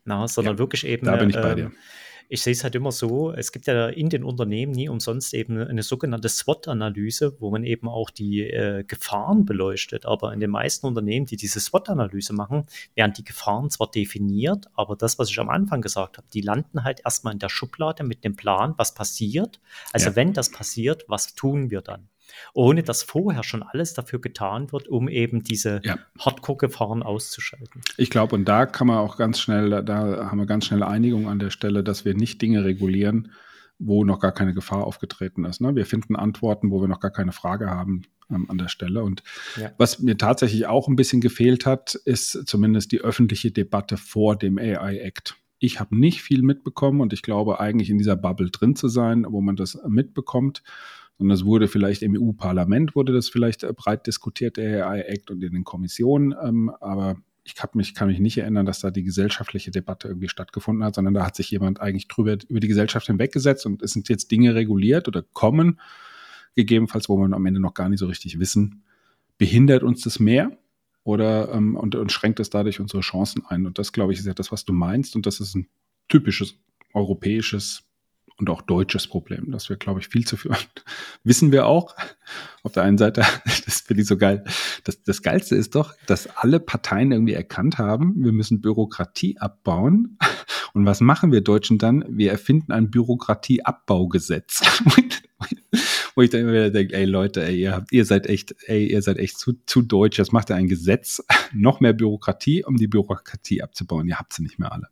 na, sondern Ja, wirklich eben, da bin ich bei ähm, dir. ich sehe es halt immer so, es gibt ja in den Unternehmen nie umsonst eben eine sogenannte SWOT-Analyse, wo man eben auch die äh, Gefahren beleuchtet. Aber in den meisten Unternehmen, die diese SWOT-Analyse machen, werden die Gefahren zwar definiert, aber das, was ich am Anfang gesagt habe, die landen halt erstmal in der Schublade mit dem Plan, was passiert. Also Ja. wenn das passiert, was tun wir dann? Ohne dass vorher schon alles dafür getan wird, um eben diese Ja. Hardcore-Gefahren auszuschalten. Ich glaube, und da kann man auch ganz schnell, da, da haben wir ganz schnell Einigung an der Stelle, dass wir nicht Dinge regulieren, wo noch gar keine Gefahr aufgetreten ist. Ne? Wir finden Antworten, wo wir noch gar keine Frage haben ähm, an der Stelle. Und Ja. was mir tatsächlich auch ein bisschen gefehlt hat, ist zumindest die öffentliche Debatte vor dem A I-Act. Ich habe nicht viel mitbekommen und ich glaube eigentlich in dieser Bubble drin zu sein, wo man das mitbekommt. Und das wurde vielleicht im E U-Parlament, wurde das vielleicht breit diskutiert, der A I-Act, und in den Kommissionen. Ähm, aber ich hab mich, kann mich nicht erinnern, dass da die gesellschaftliche Debatte irgendwie stattgefunden hat, sondern da hat sich jemand eigentlich drüber über die Gesellschaft hinweggesetzt und es sind jetzt Dinge reguliert oder kommen, gegebenenfalls, wo wir am Ende noch gar nicht so richtig wissen, behindert uns das mehr oder ähm, und, und schränkt es dadurch unsere Chancen ein. Und das, glaube ich, ist ja das, was du meinst. Und das ist ein typisches europäisches und auch deutsches Problem, dass wir, glaube ich, viel zu viel wissen wir auch. Auf der einen Seite, das finde ich so geil, das, das Geilste ist doch, dass alle Parteien irgendwie erkannt haben, wir müssen Bürokratie abbauen. Und was machen wir Deutschen dann? Wir erfinden ein Bürokratieabbaugesetz. Wo ich dann immer wieder denke, ey Leute, ey, ihr, habt, ihr seid echt, ey, ihr seid echt zu, zu deutsch. Jetzt macht ihr ein Gesetz, noch mehr Bürokratie, um die Bürokratie abzubauen. Ihr habt sie nicht mehr alle.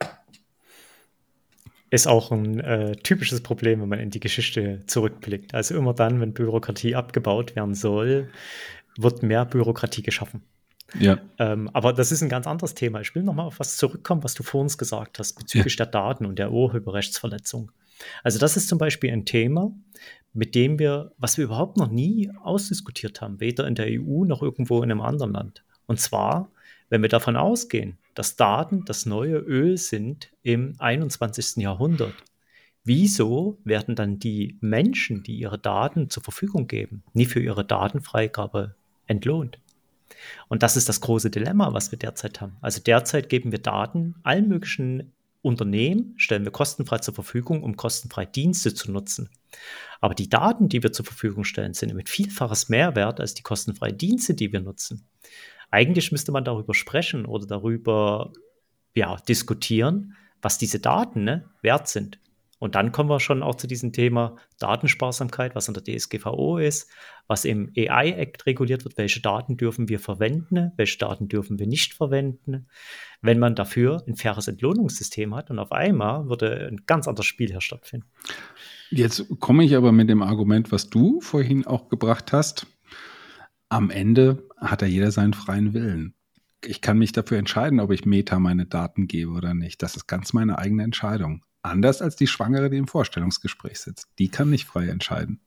Ist auch ein äh, typisches Problem, wenn man in die Geschichte zurückblickt. Also immer dann, wenn Bürokratie abgebaut werden soll, wird mehr Bürokratie geschaffen. Ja. Ähm, aber das ist ein ganz anderes Thema. Ich will nochmal auf was zurückkommen, was du vorhin gesagt hast, bezüglich ja. der Daten und der Urheberrechtsverletzung. Also das ist zum Beispiel ein Thema, mit dem wir, was wir überhaupt noch nie ausdiskutiert haben, weder in der E U noch irgendwo in einem anderen Land. Und zwar, wenn wir davon ausgehen, dass Daten das neue Öl sind im einundzwanzigsten Jahrhundert, wieso werden dann die Menschen, die ihre Daten zur Verfügung geben, nie für ihre Datenfreigabe entlohnt? Und das ist das große Dilemma, was wir derzeit haben. Also derzeit geben wir Daten allen möglichen Unternehmen, stellen wir kostenfrei zur Verfügung, um kostenfrei Dienste zu nutzen. Aber die Daten, die wir zur Verfügung stellen, sind mit vielfaches Mehrwert als die kostenfreien Dienste, die wir nutzen. Eigentlich müsste man darüber sprechen oder darüber ja, diskutieren, was diese Daten ne, wert sind. Und dann kommen wir schon auch zu diesem Thema Datensparsamkeit, was in der D S G V O ist, was im A I-Act reguliert wird, welche Daten dürfen wir verwenden, welche Daten dürfen wir nicht verwenden. Wenn man dafür ein faires Entlohnungssystem hat und auf einmal würde ein ganz anderes Spiel hier stattfinden. Jetzt komme ich aber mit dem Argument, was du vorhin auch gebracht hast. Am Ende hat ja jeder seinen freien Willen. Ich kann mich dafür entscheiden, ob ich Meta meine Daten gebe oder nicht. Das ist ganz meine eigene Entscheidung. Anders als die Schwangere, die im Vorstellungsgespräch sitzt. Die kann nicht frei entscheiden.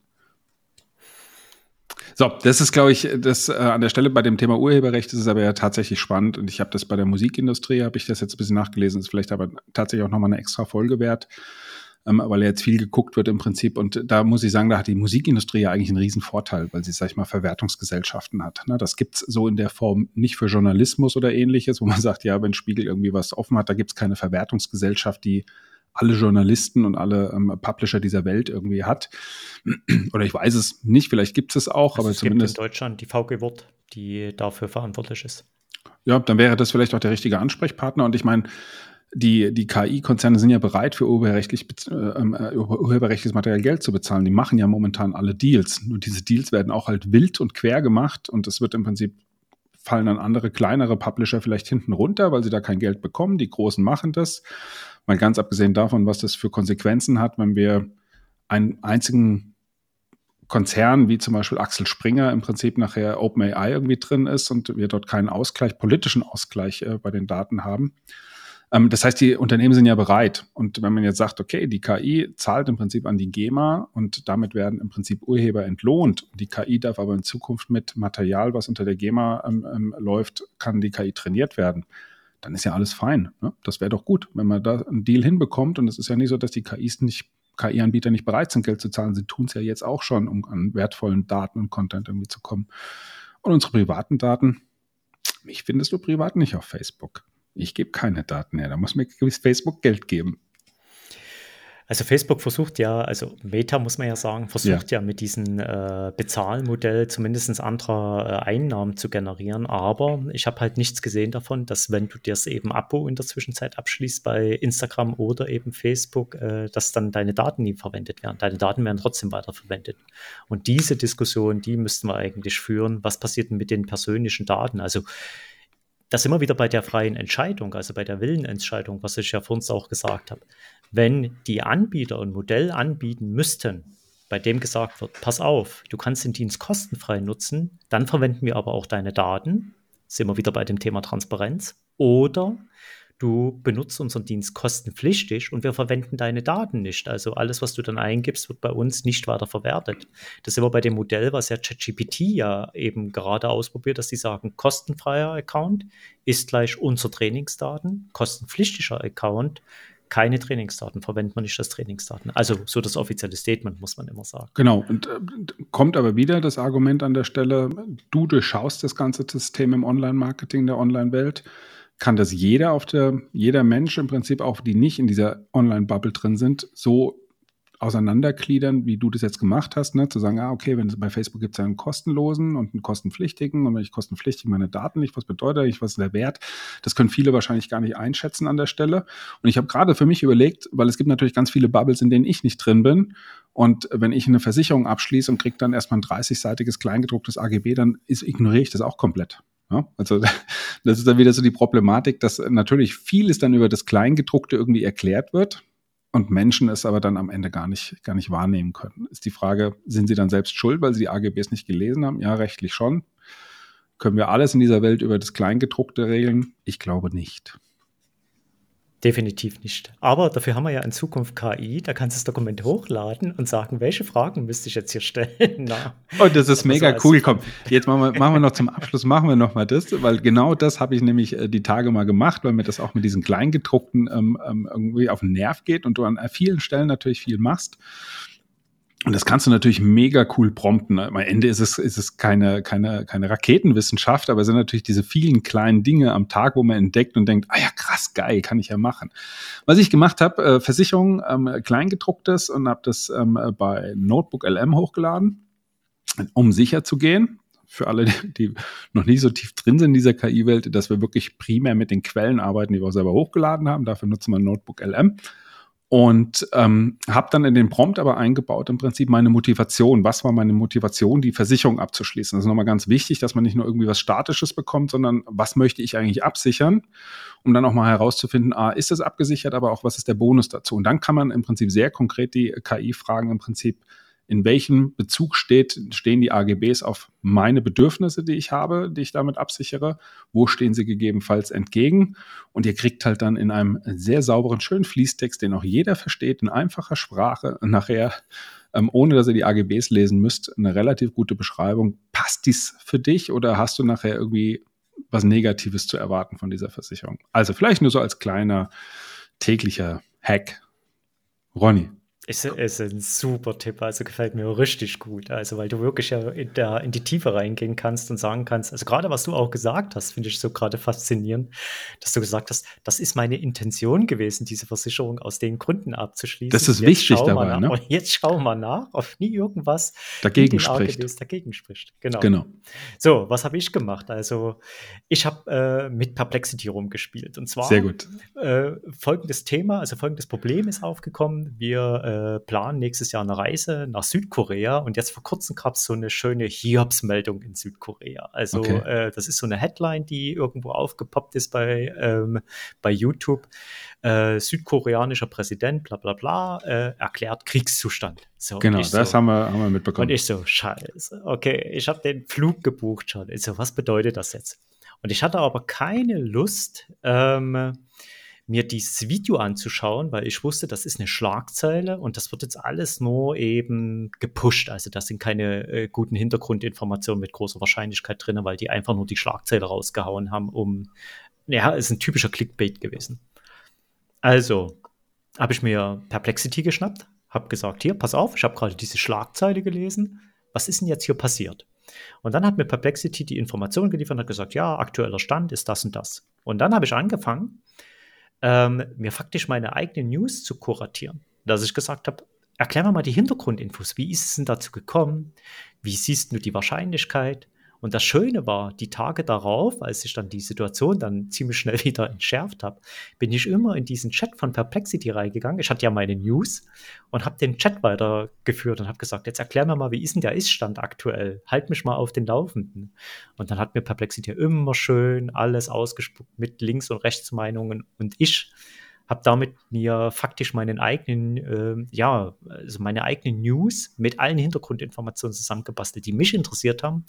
So, das ist, glaube ich, das äh, an der Stelle bei dem Thema Urheberrecht ist es aber ja tatsächlich spannend. Und ich habe das bei der Musikindustrie, habe ich das jetzt ein bisschen nachgelesen, ist vielleicht aber tatsächlich auch nochmal eine extra Folge wert. Ähm, weil jetzt viel geguckt wird im Prinzip. Und da muss ich sagen, da hat die Musikindustrie ja eigentlich einen riesen Vorteil, weil sie, sag ich mal, Verwertungsgesellschaften hat. Ne? Das gibt's so in der Form nicht für Journalismus oder Ähnliches, wo man sagt, ja, wenn Spiegel irgendwie was offen hat, da gibt's keine Verwertungsgesellschaft, die alle Journalisten und alle ähm, Publisher dieser Welt irgendwie hat. Oder ich weiß es nicht, vielleicht gibt es auch, also aber es zumindest. Es gibt in Deutschland die V G Wort, die dafür verantwortlich ist. Ja, dann wäre das vielleicht auch der richtige Ansprechpartner. Und ich meine, Die, die K I-Konzerne sind ja bereit, für urheberrechtlich, äh, urheberrechtliches Material Geld zu bezahlen. Die machen ja momentan alle Deals. Nur diese Deals werden auch halt wild und quer gemacht und es wird im Prinzip, fallen dann andere, kleinere Publisher vielleicht hinten runter, weil sie da kein Geld bekommen. Die Großen machen das. Mal ganz abgesehen davon, was das für Konsequenzen hat, wenn wir einen einzigen Konzern, wie zum Beispiel Axel Springer, im Prinzip nachher OpenAI irgendwie drin ist und wir dort keinen Ausgleich, politischen Ausgleich äh, bei den Daten haben. Das heißt, die Unternehmen sind ja bereit. Und wenn man jetzt sagt, okay, die K I zahlt im Prinzip an die GEMA und damit werden im Prinzip Urheber entlohnt. Die K I darf aber in Zukunft mit Material, was unter der GEMA ähm, ähm, läuft, kann die K I trainiert werden. Dann ist ja alles fein. Ne? Das wäre doch gut, wenn man da einen Deal hinbekommt. Und es ist ja nicht so, dass die K Is nicht, K I-Anbieter nicht bereit sind, Geld zu zahlen. Sie tun es ja jetzt auch schon, um an wertvollen Daten und Content irgendwie zu kommen. Und unsere privaten Daten, mich findest du privat nicht auf Facebook. Ich gebe keine Daten her, da muss mir Facebook Geld geben. Also Facebook versucht ja, also Meta muss man ja sagen, versucht ja, ja mit diesem äh, Bezahlmodell zumindest andere äh, Einnahmen zu generieren. Aber ich habe halt nichts gesehen davon, dass wenn du dir das eben Abo in der Zwischenzeit abschließt bei Instagram oder eben Facebook, äh, dass dann deine Daten nie verwendet werden. Deine Daten werden trotzdem weiterverwendet. Und diese Diskussion, die müssten wir eigentlich führen. Was passiert denn mit den persönlichen Daten? Also da sind wir wieder bei der freien Entscheidung, also bei der Willenentscheidung, was ich ja vorhin auch gesagt habe. Wenn die Anbieter ein Modell anbieten müssten, bei dem gesagt wird, pass auf, du kannst den Dienst kostenfrei nutzen, dann verwenden wir aber auch deine Daten, sind wir wieder bei dem Thema Transparenz, oder du benutzt unseren Dienst kostenpflichtig und wir verwenden deine Daten nicht. Also alles, was du dann eingibst, wird bei uns nicht weiter verwertet. Das sind wir bei dem Modell, was ja ChatGPT ja eben gerade ausprobiert, dass die sagen, kostenfreier Account ist gleich unsere Trainingsdaten, kostenpflichtiger Account, keine Trainingsdaten, verwendet man nicht als Trainingsdaten. Also so das offizielle Statement, muss man immer sagen. Genau, und äh, kommt aber wieder das Argument an der Stelle, du durchschaust das ganze System im Online-Marketing der Online-Welt. Kann das jeder auf der, jeder Mensch im Prinzip auch, die nicht in dieser Online-Bubble drin sind, so auseinandergliedern, wie du das jetzt gemacht hast, ne? Zu sagen, ah, okay, wenn es bei Facebook gibt es ja einen kostenlosen und einen kostenpflichtigen und wenn ich kostenpflichtig meine Daten nicht, was bedeutet ich, was ist der Wert? Das können viele wahrscheinlich gar nicht einschätzen an der Stelle. Und ich habe gerade für mich überlegt, weil es gibt natürlich ganz viele Bubbles, in denen ich nicht drin bin. Und wenn ich eine Versicherung abschließe und kriege dann erstmal ein dreißigseitiges kleingedrucktes A G B, dann ist, ignoriere ich das auch komplett. Ja, also das ist dann wieder so die Problematik, dass natürlich vieles dann über das Kleingedruckte irgendwie erklärt wird und Menschen es aber dann am Ende gar nicht, gar nicht wahrnehmen können. Ist die Frage, sind sie dann selbst schuld, weil sie die A G Bs nicht gelesen haben? Ja, rechtlich schon. Können wir alles in dieser Welt über das Kleingedruckte regeln? Ich glaube nicht. Definitiv nicht. Aber dafür haben wir ja in Zukunft K I, da kannst du das Dokument hochladen und sagen, welche Fragen müsste ich jetzt hier stellen? Na, und das ist mega so cool. Komm, jetzt machen wir, machen wir noch zum Abschluss, machen wir noch mal das, weil genau das habe ich nämlich äh, die Tage mal gemacht, weil mir das auch mit diesen Kleingedruckten ähm, ähm, irgendwie auf den Nerv geht und du an vielen Stellen natürlich viel machst. Und das kannst du natürlich mega cool prompten. Am Ende ist es, ist es keine, keine, keine Raketenwissenschaft, aber es sind natürlich diese vielen kleinen Dinge am Tag, wo man entdeckt und denkt, ah ja, krass, geil, kann ich ja machen. Was ich gemacht habe, äh, Versicherung, ähm, Kleingedrucktes und habe das ähm, bei Notebook L M hochgeladen, um sicher zu gehen. Für alle, die, die noch nicht so tief drin sind in dieser K I-Welt, dass wir wirklich primär mit den Quellen arbeiten, die wir auch selber hochgeladen haben. Dafür nutzen wir Notebook L M. Und ähm, habe dann in den Prompt aber eingebaut im Prinzip meine Motivation. Was war meine Motivation, die Versicherung abzuschließen? Das ist nochmal ganz wichtig, dass man nicht nur irgendwie was Statisches bekommt, sondern was möchte ich eigentlich absichern, um dann auch mal herauszufinden, ah, ist das abgesichert, aber auch was ist der Bonus dazu? Und dann kann man im Prinzip sehr konkret die K I fragen, im Prinzip, in welchem Bezug steht, stehen die A G Bs auf meine Bedürfnisse, die ich habe, die ich damit absichere? Wo stehen sie gegebenenfalls entgegen? Und ihr kriegt halt dann in einem sehr sauberen, schönen Fließtext, den auch jeder versteht, in einfacher Sprache, nachher, ähm, ohne dass ihr die A G Bs lesen müsst, eine relativ gute Beschreibung. Passt dies für dich oder hast du nachher irgendwie was Negatives zu erwarten von dieser Versicherung? Also vielleicht nur so als kleiner täglicher Hack. Ronny. Ist, ist ein super Tipp, also gefällt mir richtig gut. Also, weil du wirklich ja in, der, in die Tiefe reingehen kannst und sagen kannst, also gerade was du auch gesagt hast, finde ich so gerade faszinierend, dass du gesagt hast, das ist meine Intention gewesen, diese Versicherung aus den Gründen abzuschließen. Das ist jetzt wichtig dabei, ne? Und jetzt schauen wir nach, ob nie irgendwas dagegen spricht. A G Bs dagegen spricht. Genau. genau. So, was habe ich gemacht? Also, ich habe äh, mit Perplexity rumgespielt. Und zwar Sehr gut. Äh, folgendes Thema, also folgendes Problem ist aufgekommen. Wir äh, planen nächstes Jahr eine Reise nach Südkorea und jetzt vor kurzem gab es so eine schöne Hiobsmeldung in Südkorea. Also okay. äh, das ist so eine Headline, die irgendwo aufgepoppt ist bei, ähm, bei YouTube. Äh, südkoreanischer Präsident, bla bla bla, äh, erklärt Kriegszustand. So, genau, das so, haben, wir, haben wir mitbekommen. Und ich so, scheiße, okay, ich habe den Flug gebucht schon. Ich so, was bedeutet das jetzt? Und ich hatte aber keine Lust, ähm, mir dieses Video anzuschauen, weil ich wusste, das ist eine Schlagzeile und das wird jetzt alles nur eben gepusht. Also da sind keine äh, guten Hintergrundinformationen mit großer Wahrscheinlichkeit drin, weil die einfach nur die Schlagzeile rausgehauen haben, um, ja, ist ein typischer Clickbait gewesen. Also habe ich mir Perplexity geschnappt, habe gesagt, hier, pass auf, ich habe gerade diese Schlagzeile gelesen. Was ist denn jetzt hier passiert? Und dann hat mir Perplexity die Information geliefert und hat gesagt, ja, aktueller Stand ist das und das. Und dann habe ich angefangen, ähm, mir faktisch meine eigenen News zu kuratieren. Dass ich gesagt habe, erklär mir mal die Hintergrundinfos. Wie ist es denn dazu gekommen? Wie siehst du die Wahrscheinlichkeit? Und das Schöne war, die Tage darauf, als ich dann die Situation dann ziemlich schnell wieder entschärft habe, bin ich immer in diesen Chat von Perplexity reingegangen. Ich hatte ja meine News und habe den Chat weitergeführt und habe gesagt, jetzt erklär mir mal, wie ist denn der Ist-Stand aktuell? Halt mich mal auf den Laufenden. Und dann hat mir Perplexity immer schön alles ausgespuckt mit Links- und Rechtsmeinungen. Und ich habe damit mir faktisch meinen eigenen, äh, ja, also meine eigenen News mit allen Hintergrundinformationen zusammengebastelt, die mich interessiert haben.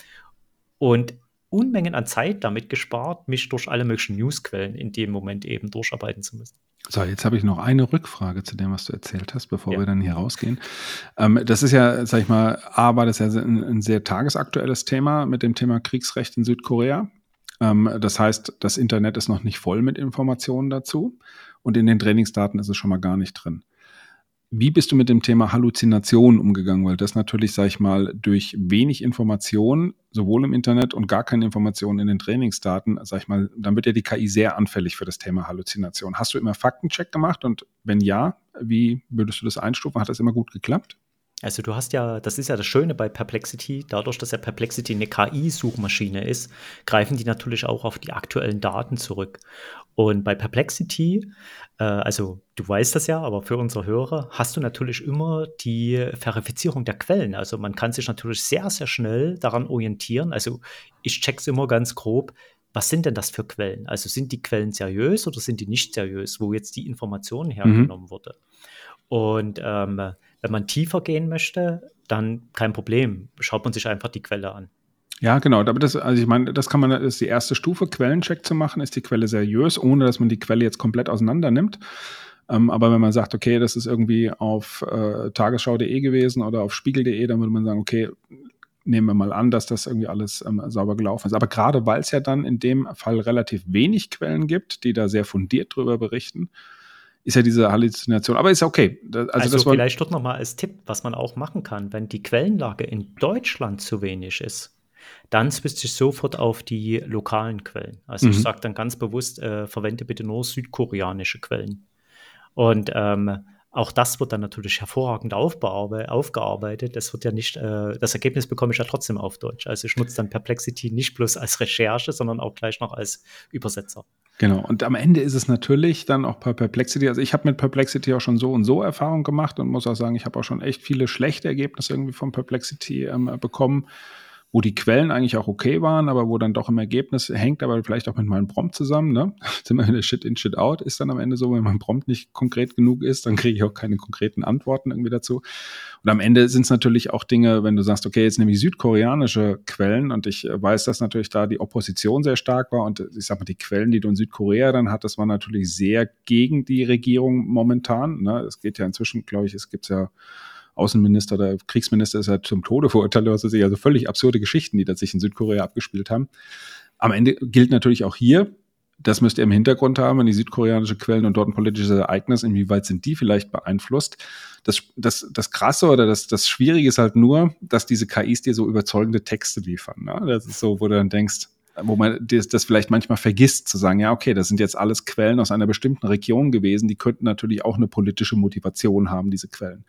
Und Unmengen an Zeit damit gespart, mich durch alle möglichen Newsquellen in dem Moment eben durcharbeiten zu müssen. So, jetzt habe ich noch eine Rückfrage zu dem, was du erzählt hast, bevor Ja. wir dann hier rausgehen. Ähm, das ist ja, sag ich mal, A, war das ja ein, ein sehr tagesaktuelles Thema mit dem Thema Kriegsrecht in Südkorea. Ähm, das heißt, das Internet ist noch nicht voll mit Informationen dazu und in den Trainingsdaten ist es schon mal gar nicht drin. Wie bist du mit dem Thema Halluzinationen umgegangen? Weil das natürlich, sag ich mal, durch wenig Informationen, sowohl im Internet und gar keine Informationen in den Trainingsdaten, sag ich mal, dann wird ja die K I sehr anfällig für das Thema Halluzination. Hast du immer Faktencheck gemacht? Und wenn ja, wie würdest du das einstufen? Hat das immer gut geklappt? Also du hast ja, das ist ja das Schöne bei Perplexity, dadurch, dass ja Perplexity eine K I-Suchmaschine ist, greifen die natürlich auch auf die aktuellen Daten zurück. Und bei Perplexity, äh, also du weißt das ja, aber für unsere Hörer, hast du natürlich immer die Verifizierung der Quellen. Also man kann sich natürlich sehr, sehr schnell daran orientieren. Also ich check's immer ganz grob, was sind denn das für Quellen? Also sind die Quellen seriös oder sind die nicht seriös, wo jetzt die Information hergenommen mhm. wurde? Und ähm, wenn man tiefer gehen möchte, dann kein Problem. Schaut man sich einfach die Quelle an. Ja, genau. Aber das, also ich meine, das kann man, das ist die erste Stufe, Quellencheck zu machen. Ist die Quelle seriös, ohne dass man die Quelle jetzt komplett auseinander nimmt? Ähm, aber wenn man sagt, okay, das ist irgendwie auf äh, tagesschau punkt de gewesen oder auf spiegel punkt de, dann würde man sagen, okay, nehmen wir mal an, dass das irgendwie alles ähm, sauber gelaufen ist. Aber gerade weil es ja dann in dem Fall relativ wenig Quellen gibt, die da sehr fundiert drüber berichten, ist ja diese Halluzination, aber ist okay. Also, also das vielleicht dort nochmal als Tipp, was man auch machen kann, wenn die Quellenlage in Deutschland zu wenig ist, dann switcht ich sofort auf die lokalen Quellen. Also mhm. ich sage dann ganz bewusst, äh, verwende bitte nur südkoreanische Quellen. Und ähm, auch das wird dann natürlich hervorragend aufbearbe- aufgearbeitet. Das wird ja nicht, äh, das Ergebnis bekomme ich ja trotzdem auf Deutsch. Also ich nutze dann Perplexity nicht bloß als Recherche, sondern auch gleich noch als Übersetzer. Genau, und am Ende ist es natürlich dann auch bei Perplexity, also ich habe mit Perplexity auch schon so und so Erfahrung gemacht und muss auch sagen, ich habe auch schon echt viele schlechte Ergebnisse irgendwie von Perplexity ähm, bekommen, wo die Quellen eigentlich auch okay waren, aber wo dann doch im Ergebnis hängt, aber vielleicht auch mit meinem Prompt zusammen, ne? Sind wir wieder Shit in, Shit out, ist dann am Ende so, wenn mein Prompt nicht konkret genug ist, dann kriege ich auch keine konkreten Antworten irgendwie dazu. Und am Ende sind es natürlich auch Dinge, wenn du sagst, okay, jetzt nehme ich südkoreanische Quellen und ich weiß, dass natürlich da die Opposition sehr stark war und ich sag mal, die Quellen, die du in Südkorea dann hattest, waren natürlich sehr gegen die Regierung momentan, ne? Es geht ja inzwischen, glaube ich, es gibt ja Außenminister oder Kriegsminister ist ja zum Tode verurteilt, was weiß ich, also völlig absurde Geschichten, die da sich in Südkorea abgespielt haben. Am Ende gilt natürlich auch hier, das müsst ihr im Hintergrund haben, wenn die südkoreanische Quellen und dort ein politisches Ereignis, inwieweit sind die vielleicht beeinflusst. Das, das, das Krasse oder das, das Schwierige ist halt nur, dass diese K Is dir so überzeugende Texte liefern. Ne? Das ist so, wo du dann denkst, wo man das, das vielleicht manchmal vergisst, zu sagen, ja, okay, das sind jetzt alles Quellen aus einer bestimmten Region gewesen, die könnten natürlich auch eine politische Motivation haben, diese Quellen.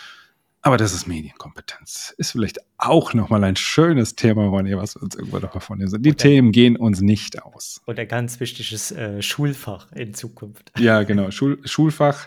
Aber das ist Medienkompetenz. Ist vielleicht auch nochmal ein schönes Thema, Ronny, was wir uns irgendwann noch von dir sind. Die Themen gehen uns nicht aus. Und ein ganz wichtiges äh, Schulfach in Zukunft. Ja, genau. Schul- Schulfach.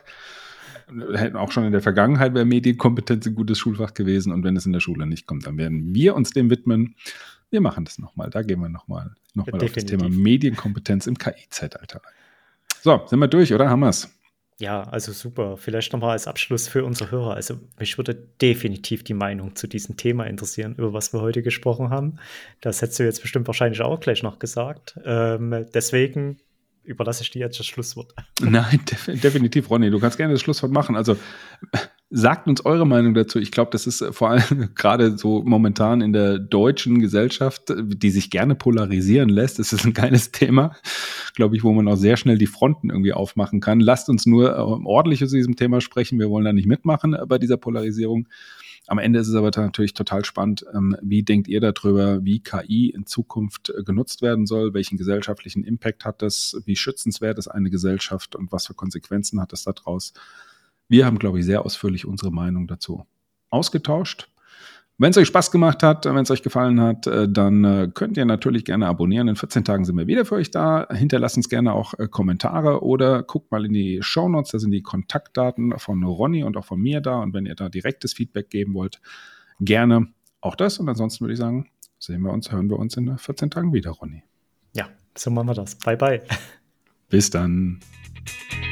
Auch schon in der Vergangenheit wäre Medienkompetenz ein gutes Schulfach gewesen. Und wenn es in der Schule nicht kommt, dann werden wir uns dem widmen. Wir machen das nochmal. Da gehen wir nochmal noch mal auf das Thema Medienkompetenz im K I-Zeitalter ein. So, sind wir durch, oder? Haben wir es? Ja, also super. Vielleicht nochmal als Abschluss für unsere Hörer. Also mich würde definitiv die Meinung zu diesem Thema interessieren, über was wir heute gesprochen haben. Das hättest du jetzt bestimmt wahrscheinlich auch gleich noch gesagt. Ähm, deswegen überlasse ich dir jetzt das Schlusswort. Nein, def- definitiv, Ronny. Du kannst gerne das Schlusswort machen. Also sagt uns eure Meinung dazu. Ich glaube, das ist vor allem gerade so momentan in der deutschen Gesellschaft, die sich gerne polarisieren lässt. Das ist ein geiles Thema, glaube ich, wo man auch sehr schnell die Fronten irgendwie aufmachen kann. Lasst uns nur ordentlich zu diesem Thema sprechen. Wir wollen da nicht mitmachen bei dieser Polarisierung. Am Ende ist es aber natürlich total spannend, ähm, wie denkt ihr darüber, wie K I in Zukunft äh, genutzt werden soll, welchen gesellschaftlichen Impact hat das, wie schützenswert ist eine Gesellschaft und was für Konsequenzen hat es daraus. Wir haben, glaube ich, sehr ausführlich unsere Meinung dazu ausgetauscht. Wenn es euch Spaß gemacht hat, wenn es euch gefallen hat, dann könnt ihr natürlich gerne abonnieren. In vierzehn Tagen sind wir wieder für euch da. Hinterlasst uns gerne auch Kommentare oder guckt mal in die Shownotes. Da sind die Kontaktdaten von Ronny und auch von mir da. Und wenn ihr da direktes Feedback geben wollt, gerne auch das. Und ansonsten würde ich sagen, sehen wir uns, hören wir uns in vierzehn Tagen wieder, Ronny. Ja, so machen wir das. Bye, bye. Bis dann.